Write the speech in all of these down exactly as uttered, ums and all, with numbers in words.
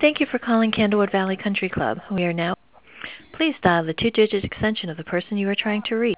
Thank you for calling Candlewood Valley Country Club. We are now. Please dial the two-digit extension of the person you are trying to reach.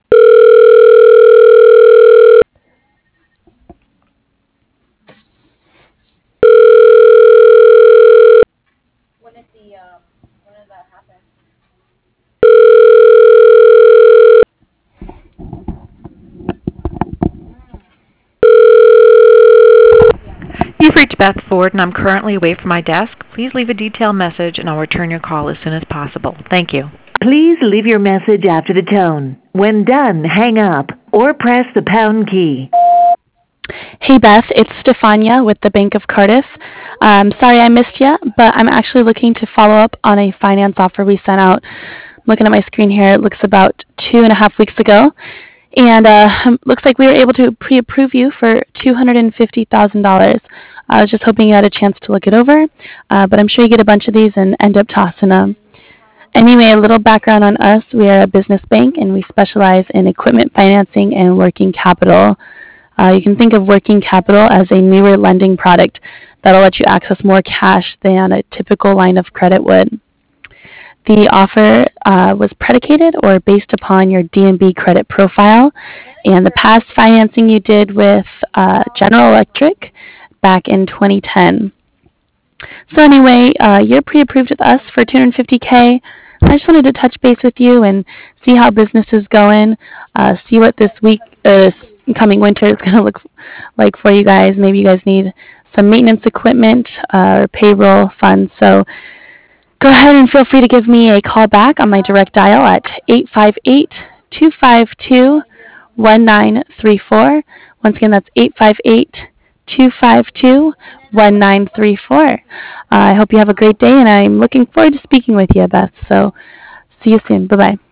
You've reached Beth Ford, and I'm currently away from my desk. Please leave a detailed message, and I'll return your call as soon as possible. Thank you. Please leave your message after the tone. When done, hang up or press the pound key. Hey Beth, it's Stefania with the Bank of Cardiff. Um, sorry I missed you, but I'm actually looking to follow up on a finance offer we sent out. I'm looking at my screen here. It looks about two and a half weeks ago. And uh, looks like we were able to pre-approve you for two hundred fifty thousand dollars. I was just hoping you had a chance to look it over, uh, but I'm sure you get a bunch of these and end up tossing them. Anyway, a little background on us. We are a business bank, and we specialize in equipment financing and working capital. Uh, you can think of working capital as a newer lending product that will let you access more cash than a typical line of credit would. The offer uh, was predicated or based upon your D and B credit profile and the past financing you did with uh, General Electric back in twenty ten. So anyway, uh, you're pre-approved with us for two hundred fifty K. I just wanted to touch base with you and see how business is going, uh, see what this week, uh, this coming winter is going to look like for you guys. Maybe you guys need some maintenance equipment uh, or payroll funds. So go ahead and feel free to give me a call back on my direct dial at eight five eight, two five two, one nine three four. Once again, that's eight five eight, two five two, one nine three four. Uh, I hope you have a great day, and I'm looking forward to speaking with you, Beth. So see you soon. Bye-bye.